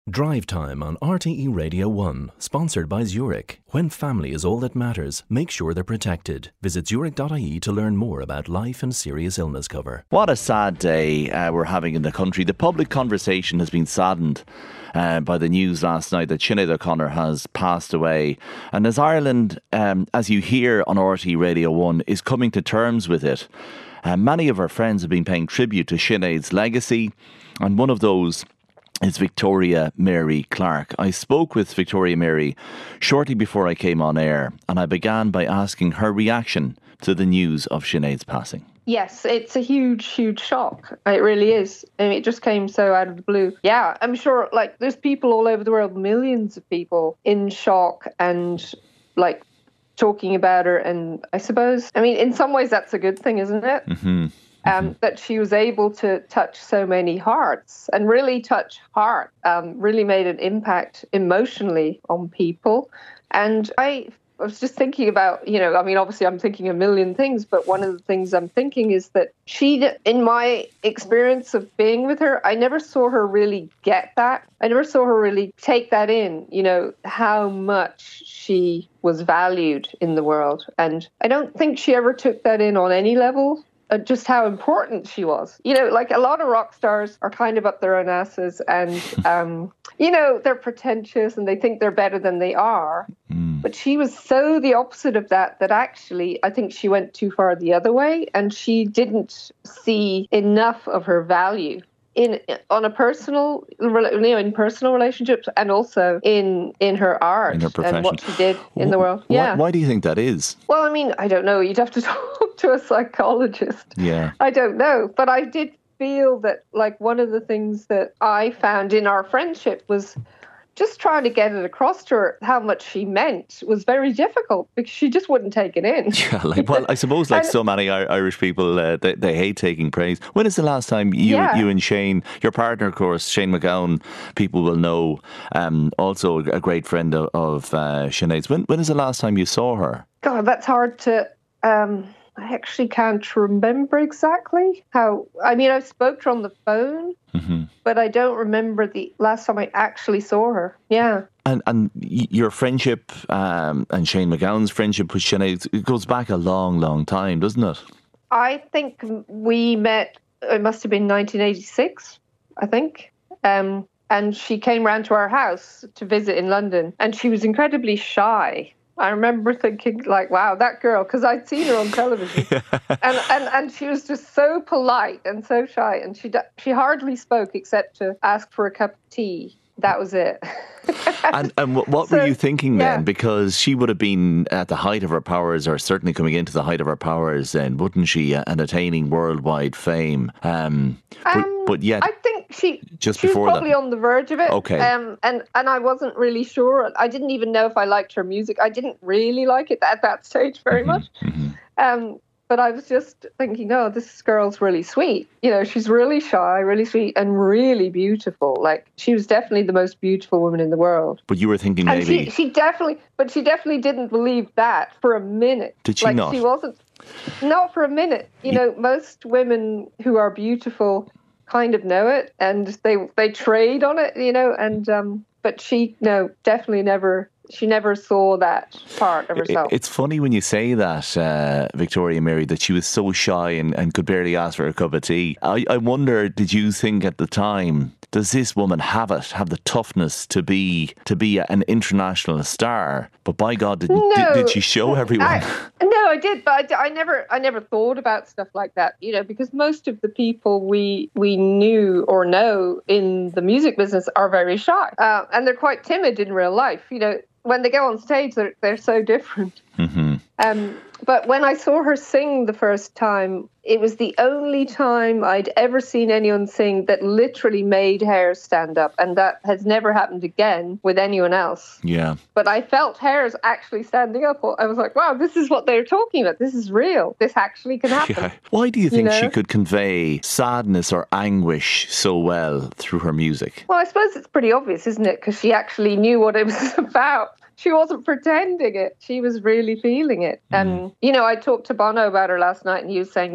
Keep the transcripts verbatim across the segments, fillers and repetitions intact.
Drive Time on R T E Radio one, sponsored by Zurich. When family is all that matters, make sure they're protected. Visit zurich dot I E to learn more about life and serious illness cover. What a sad day uh, we're having in the country. The public conversation has been saddened uh, by the news last night that Sinead O'Connor has passed away. And as Ireland, um, as you hear on R T E Radio one, is coming to terms with it, uh, many of our friends have been paying tribute to Sinead's legacy, and one of those is Victoria Mary Clarke. I spoke with Victoria Mary shortly before I came on air, and I began by asking her reaction to the news of Sinead's passing. Yes, it's a huge, huge shock. It really is. I mean, it just came so out of the blue. Yeah, I'm sure, like, there's people all over the world, millions of people in shock and, like, talking about her. And I suppose, I mean, in some ways that's a good thing, isn't it? Mm-hmm. Um, that she was able to touch so many hearts and really touch heart, um, really made an impact emotionally on people. And I, I was just thinking about, you know, I mean, obviously I'm thinking a million things, but one of the things I'm thinking is that she, in my experience of being with her, I never saw her really get that. I never saw her really take that in, you know, how much she was valued in the world. And I don't think she ever took that in on any level. Uh, just how important she was. You know, like a lot of rock stars are kind of up their own asses and, um, you know, they're pretentious and they think they're better than they are. Mm. But she was so the opposite of that, that actually I think she went too far the other way and she didn't see enough of her value. In on a personal, you know, in personal relationships, and also in in her art in her profession. And what she did in the world. Yeah. Why, why do you think that is? Well, I mean, I don't know. You'd have to talk to a psychologist. Yeah. I don't know, but I did feel that, like, one of the things that I found in our friendship was just trying to get it across to her how much she meant was very difficult because she just wouldn't take it in. Yeah, like, well, I suppose like and, so many Irish people, uh, they, they hate taking praise. When is the last time you yeah. you and Shane, your partner, of course, Shane MacGowan, people will know, um, also a great friend of, of uh, Sinead's. When, when is the last time you saw her? God, that's hard to... Um, I actually can't remember exactly how. I mean, I spoke to her on the phone, mm-hmm. but I don't remember the last time I actually saw her. Yeah. And and your friendship um, and Shane MacGowan's friendship with Sinead, it goes back a long, long time, doesn't it? I think we met, it must have been nineteen eighty-six, I think. Um, and she came round to our house to visit in London, and she was incredibly shy. I remember thinking, like, wow, that girl, because I'd seen her on television. and, and and she was just so polite and so shy. And she she hardly spoke except to ask for a cup of tea. That was it. and and what so, were you thinking then? Yeah. Because she would have been at the height of her powers, or certainly coming into the height of her powers then, wouldn't she? And attaining worldwide fame. Um, but, um, but yet... I think she, just she was before probably that. on the verge of it. Okay. Um, and, and I wasn't really sure. I didn't even know if I liked her music. I didn't really like it at that stage very mm-hmm, much. Mm-hmm. Um, But I was just thinking, oh, this girl's really sweet. You know, she's really shy, really sweet, and really beautiful. Like, she was definitely the most beautiful woman in the world. But you were thinking and maybe... She, she definitely, but she definitely didn't believe that for a minute. Did she like, not? She wasn't, not for a minute. You know, most women who are beautiful kind of know it, and they they trade on it, you know, and, um, but she, no, definitely never... She never saw that part of herself. It's funny when you say that, uh, Victoria Mary, that she was so shy and, and could barely ask for a cup of tea. I, I wonder, did you think at the time, does this woman have it, have the toughness to be to be an international star? But by God, did, no, did, did she show everyone? I, no, I did, but I, I never, I never thought about stuff like that. You know, because most of the people we we knew or know in the music business are very shy, uh, and they're quite timid in real life. You know. When they go on stage, they're, they're so different. Mm-hmm. Um, but when I saw her sing the first time, it was the only time I'd ever seen anyone sing that literally made hair stand up. And that has never happened again with anyone else. Yeah. But I felt hairs actually standing up. I was like, wow, this is what they're talking about. This is real. This actually can happen. Yeah. Why do you think you know? she could convey sadness or anguish so well through her music? Well, I suppose it's pretty obvious, isn't it? Because she actually knew what it was about. She wasn't pretending it. She was really feeling it. Mm. And, you know, I talked to Bono about her last night, and he was saying that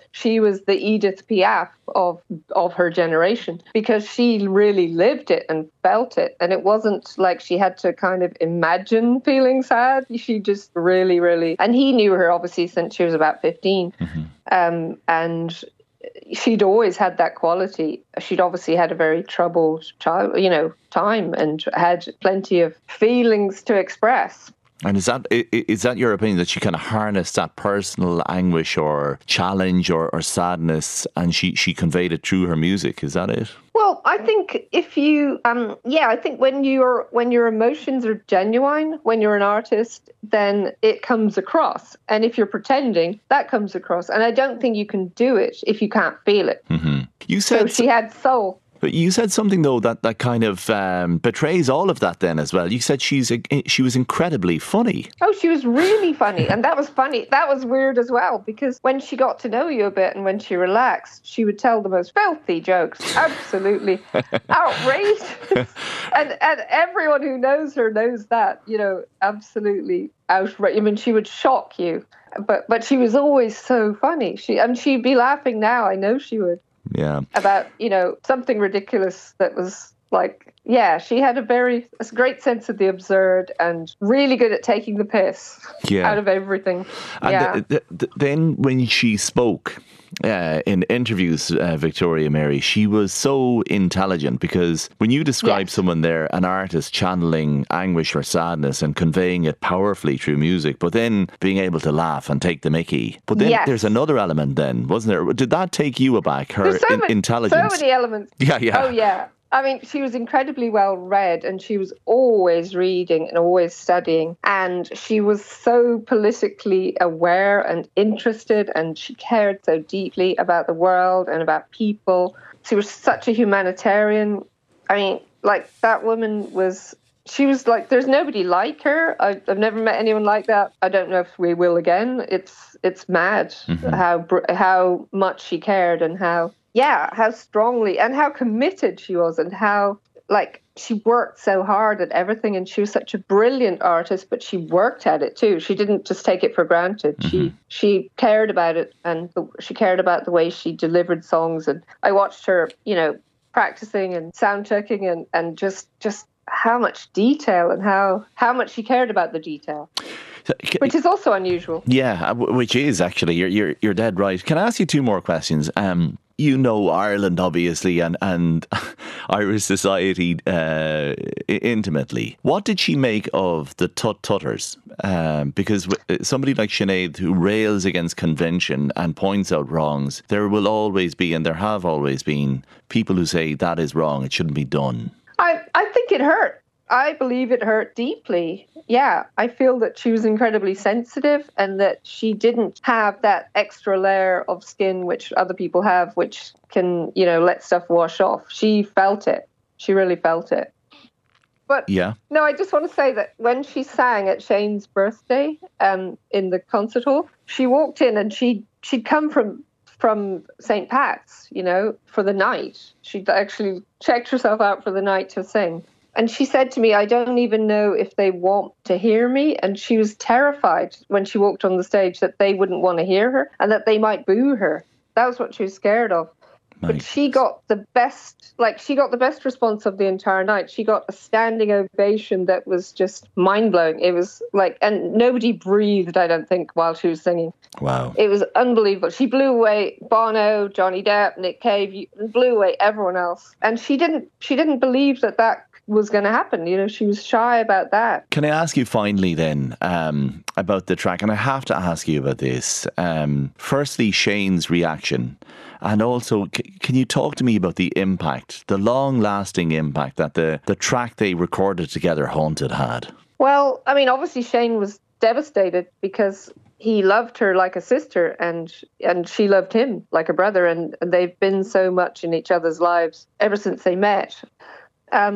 she was the Edith Piaf of of her generation, because she really lived it and felt it. And it wasn't like she had to kind of imagine feeling sad. She just really, really, and he knew her obviously since she was about fifteen. Mm-hmm. Um, and she'd always had that quality. She'd obviously had a very troubled child, you know, time, and had plenty of feelings to express. And is that is that your opinion, that she kind of harnessed that personal anguish or challenge or, or sadness, and she, she conveyed it through her music? Is that it? Well, I think if you, um, yeah, I think when you're when your emotions are genuine, when you're an artist, then it comes across. And if you're pretending, that comes across. And I don't think you can do it if you can't feel it. Mm-hmm. You said so she had soul. But you said something, though, that, that kind of um, betrays all of that then as well. You said she's a, she was incredibly funny. Oh, she was really funny. And that was funny. That was weird as well, because when she got to know you a bit and when she relaxed, she would tell the most filthy jokes. Absolutely outrageous. and, and everyone who knows her knows that, you know, absolutely outrageous. I mean, she would shock you. But but she was always so funny. She And she'd be laughing now. I know she would. Yeah. About, you know, something ridiculous that was like, yeah, she had a very a great sense of the absurd and really good at taking the piss yeah. out of everything. And yeah. th- th- th- then when she spoke uh, in interviews, uh, Victoria Mary, she was so intelligent, because when you describe yes. someone there, an artist channeling anguish or sadness and conveying it powerfully through music, but then being able to laugh and take the mickey. But then yes. there's another element then, wasn't there? Did that take you aback, her so in- many, intelligence? So many elements. Yeah, yeah. Oh, yeah. I mean, she was incredibly well read, and she was always reading and always studying. And she was so politically aware and interested, and she cared so deeply about the world and about people. She was such a humanitarian. I mean, like, that woman was, she was like, there's nobody like her. I, I've never met anyone like that. I don't know if we will again. It's it's mad mm-hmm. how how much she cared, and how Yeah, how strongly and how committed she was, and how, like, she worked so hard at everything. And she was such a brilliant artist, but she worked at it too. She didn't just take it for granted. Mm-hmm. She she cared about it, and the, she cared about the way she delivered songs. And I watched her, you know, practicing and sound checking, and, and just just how much detail, and how, how much she cared about the detail. Which is also unusual. Yeah, which is actually, you're you're you're dead right. Can I ask you two more questions? Um, you know Ireland, obviously, and and Irish society uh, intimately. What did she make of the Tut Tutters? Um, because somebody like Sinead, who rails against convention and points out wrongs, there will always be, and there have always been, people who say that is wrong, it shouldn't be done. I I think it hurt. I believe it hurt deeply. Yeah, I feel that she was incredibly sensitive, and that she didn't have that extra layer of skin which other people have, which can, you know, let stuff wash off. She felt it. She really felt it. But yeah. No, I just want to say that when she sang at Shane's birthday um, in the concert hall, she walked in, and she she'd come from from Saint Pat's, you know, for the night. She'd actually checked herself out for the night to sing. And she said to me, I don't even know if they want to hear me. And she was terrified when she walked on the stage that they wouldn't want to hear her, and that they might boo her. That was what she was scared of. Nice. But she got the best, like she got the best response of the entire night. She got a standing ovation that was just mind-blowing. It was like, and nobody breathed, I don't think, while she was singing. Wow. It was unbelievable. She blew away Bono, Johnny Depp, Nick Cave, blew away everyone else. And she didn't, she didn't believe that that was going to happen. You know, she was shy about that. Can I ask you finally then um, about the track? And I have to ask you about this. Um, firstly, Shane's reaction. And also, c- can you talk to me about the impact, the long-lasting impact that the, the track they recorded together, Haunted, had? Well, I mean, obviously Shane was devastated, because he loved her like a sister, and and she loved him like a brother, and, and they've been so much in each other's lives ever since they met. Um,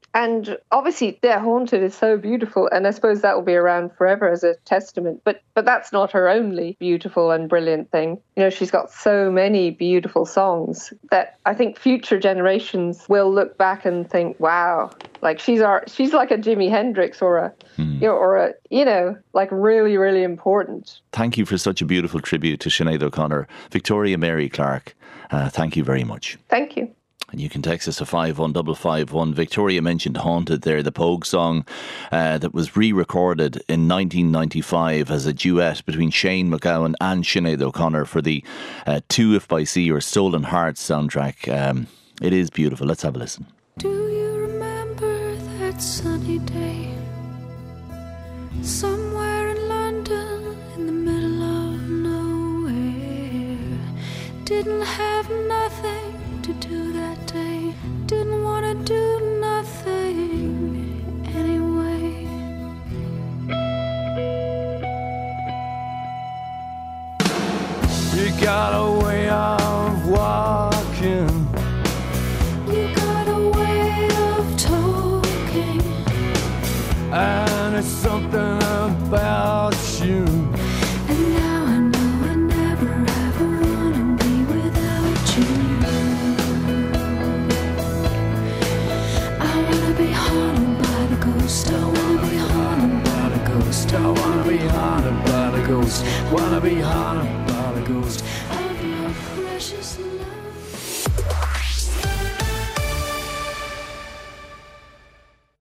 And obviously, yeah, Haunted is so beautiful, and I suppose that will be around forever as a testament. But but that's not her only beautiful and brilliant thing. You know, she's got so many beautiful songs that I think future generations will look back and think, wow, like she's our she's like a Jimi Hendrix or a mm. you know, or a you know like really really important. Thank you for such a beautiful tribute to Sinead O'Connor. Victoria Mary Clarke, uh, thank you very much. Thank you. And you can text us to five one five five one. Victoria mentioned Haunted there, the Pogue song uh, that was re-recorded in nineteen ninety-five as a duet between Shane MacGowan and Sinead O'Connor for the uh, Two If by Sea or Stolen Hearts soundtrack. Um, it is beautiful. Let's have a listen. Do you remember that sunny day? Somewhere in London, in the middle of nowhere. Didn't have nothing to do that day, didn't want to do nothing anyway. You got a way of walking, you got a way of talking, and it's something about you. And now I know I never ever wanna be without you. I wanna be haunted by the ghost. I wanna be haunted by the ghost. Wanna be haunted by the ghost of your precious love.